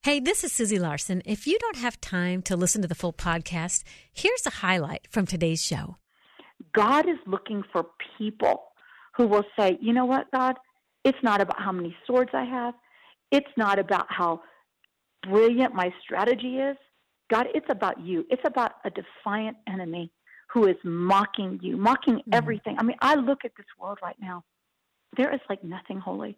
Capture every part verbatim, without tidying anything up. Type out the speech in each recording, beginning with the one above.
Hey, this is Susie Larson. If you don't have time to listen to the full podcast, here's a highlight from today's show. God is looking for people who will say, you know what, God, it's not about how many swords I have. It's not about how brilliant my strategy is. God, it's about you. It's about a defiant enemy who is mocking you, mocking mm. everything. I mean, I look at this world right now. There is like nothing holy.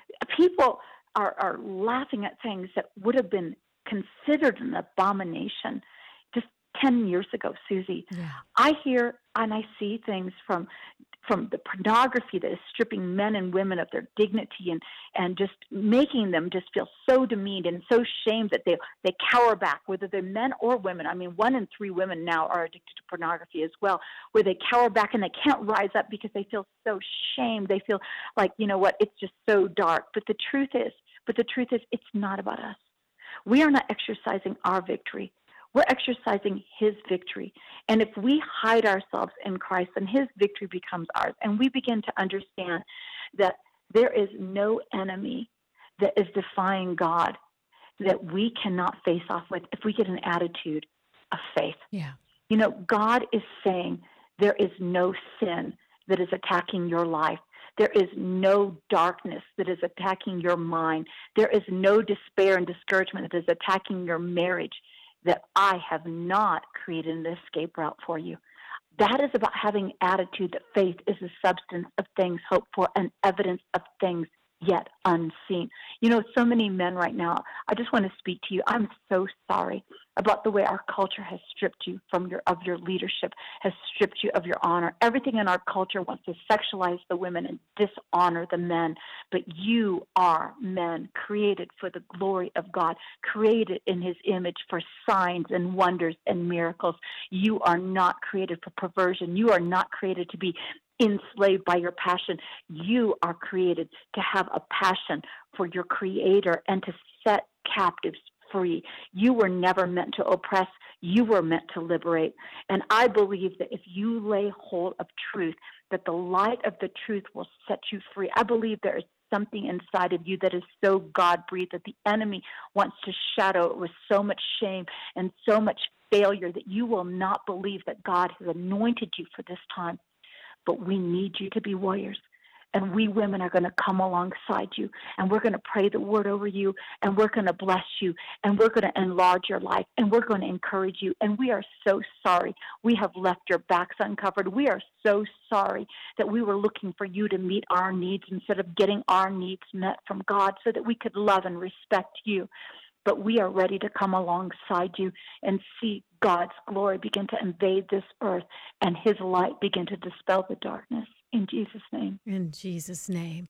People are, are laughing at things that would have been considered an abomination just ten years ago, Susie. Yeah. I hear and I see things from from the pornography that is stripping men and women of their dignity and, and just making them just feel so demeaned and so shamed that they, they cower back, whether they're men or women. I mean, one in three women now are addicted to pornography as well, where they cower back and they can't rise up because they feel so shamed. They feel like, you know what, it's just so dark. But the truth is, but the truth is, it's not about us. We are not exercising our victory. We're exercising his victory. And if we hide ourselves in Christ, then his victory becomes ours. And we begin to understand that there is no enemy that is defying God that we cannot face off with if we get an attitude of faith. Yeah. You know, God is saying there is no sin that is attacking your life. There is no darkness that is attacking your mind. There is no despair and discouragement that is attacking your marriage that I have not created an escape route for you. That is about having attitude that faith is the substance of things hoped for and evidence of things yet unseen. You know, so many men right now, I just want to speak to you. I'm so sorry about the way our culture has stripped you from your of your leadership, has stripped you of your honor. Everything in our culture wants to sexualize the women and dishonor the men. But you are men created for the glory of God, created in his image for signs and wonders and miracles. You are not created for perversion. You are not created to be enslaved by your passion. You are created to have a passion for your Creator and to set captives free. You were never meant to oppress. You were meant to liberate. And I believe that if you lay hold of truth, that the light of the truth will set you free. I believe there is something inside of you that is so God-breathed that the enemy wants to shadow it with so much shame and so much failure that you will not believe that God has anointed you for this time. But we need you to be warriors. And we women are going to come alongside you, and we're going to pray the word over you, and we're going to bless you, and we're going to enlarge your life, and we're going to encourage you. And we are so sorry we have left your backs uncovered. We are so sorry that we were looking for you to meet our needs instead of getting our needs met from God so that we could love and respect you. But we are ready to come alongside you and see God's glory begin to invade this earth and his light begin to dispel the darkness. In Jesus' name. In Jesus' name.